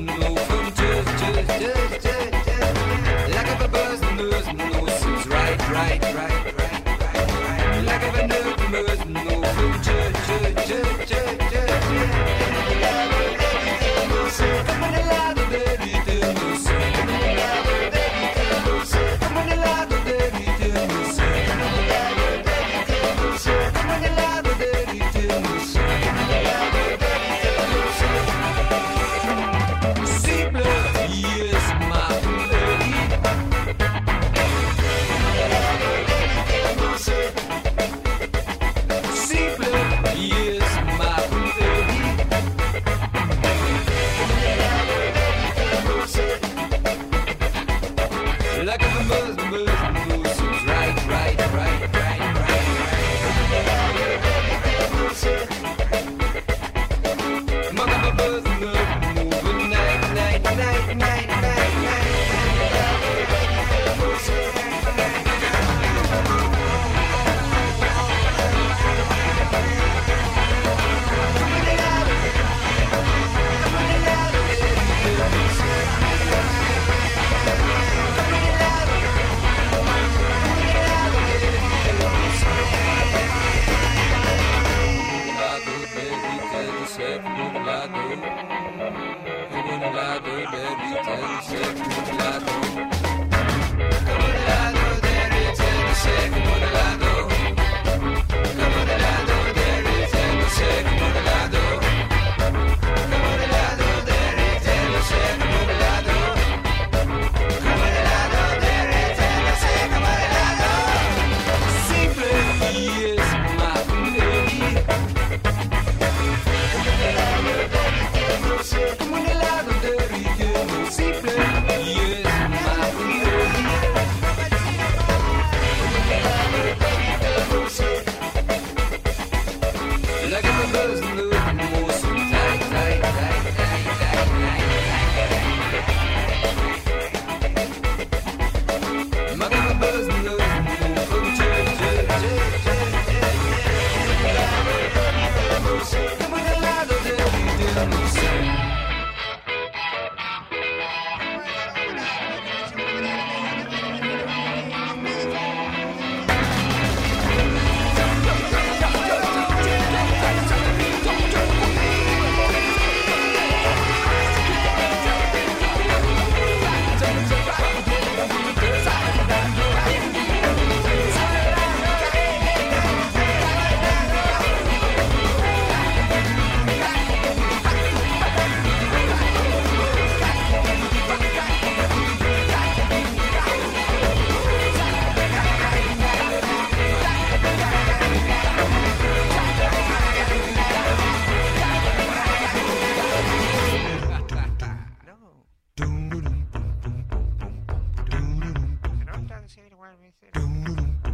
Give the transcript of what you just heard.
no from just, like a buzz, no seems right. Like a buzz, no from just. Come on, lado dell'ite, no sei. Come on, lado dell'ite, no sei. Come on, lado dell'ite, no sei. Simple, yes, my lady. Simple, yes, my lady. Like a buzz, moves right. Like a buzz, moving night. Say the word,